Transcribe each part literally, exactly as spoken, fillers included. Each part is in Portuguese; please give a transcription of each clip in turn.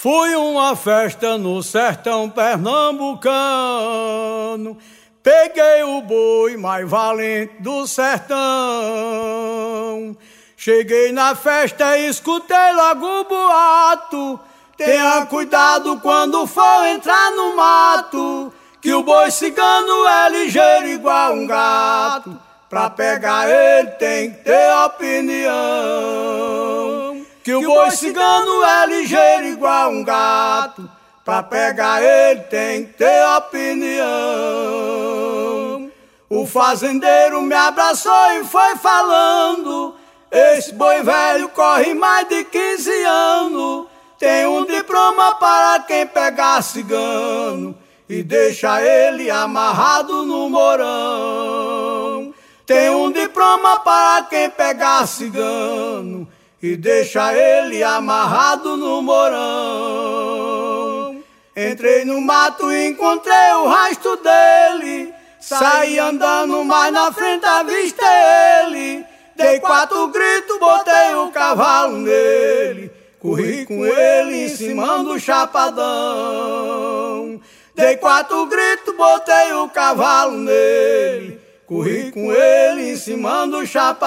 Fui uma festa no sertão pernambucano, peguei o boi mais valente do sertão. Cheguei na festa e escutei logo o boato: tenha cuidado quando for entrar no mato, que o boi cigano é ligeiro igual um gato. Pra pegar ele tem que ter opinião. Que o boi cigano é ligeiro igual um gato. Pra pegar ele tem que ter opinião. O fazendeiro me abraçou e foi falando: esse boi velho corre mais de quinze anos. Tem um diploma para quem pegar cigano e deixa ele amarrado no morão. Tem um diploma para quem pegar cigano e deixa ele amarrado no morão. Entrei no mato e encontrei o rastro dele, saí andando, mas na frente avistei ele. Dei quatro gritos, botei o cavalo nele, corri com ele em cima do chapadão. Dei quatro gritos, botei o cavalo nele, corri com ele em cima do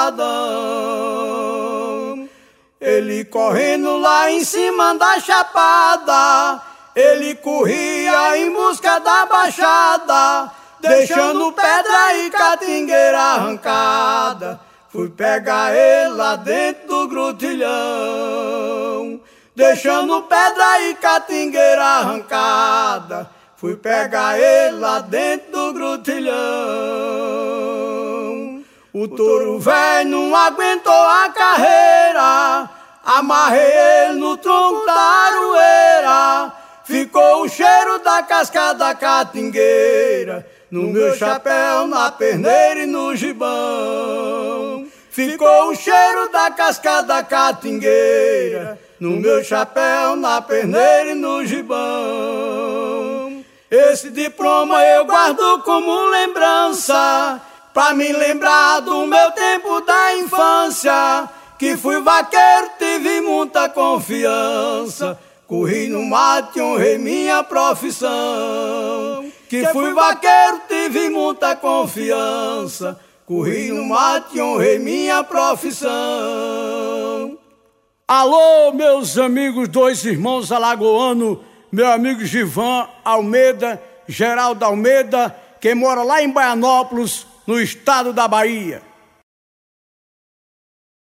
chapadão. Ele correndo lá em cima da chapada, ele corria em busca da baixada, deixando pedra e catingueira arrancada. Fui pegar ele lá dentro do grutilhão, deixando pedra e catingueira arrancada. Fui pegar ele lá dentro do grutilhão. O touro velho não aguentou a carreira, amarrei ele no tronco da aroeira. Ficou o cheiro da casca da catingueira no meu chapéu, na perneira e no gibão. Ficou o cheiro da casca da catingueira no meu chapéu, na perneira e no gibão. Esse diploma eu guardo como lembrança, pra me lembrar do meu tempo da infância, que fui vaqueiro, tive muita confiança, corri no mato e honrei minha profissão. Que fui vaqueiro, tive muita confiança, corri no mato e honrei minha profissão. Alô, meus amigos, dois irmãos alagoanos, meu amigo Givan Almeida, Geraldo Almeida, que mora lá em Baianópolis, no estado da Bahia.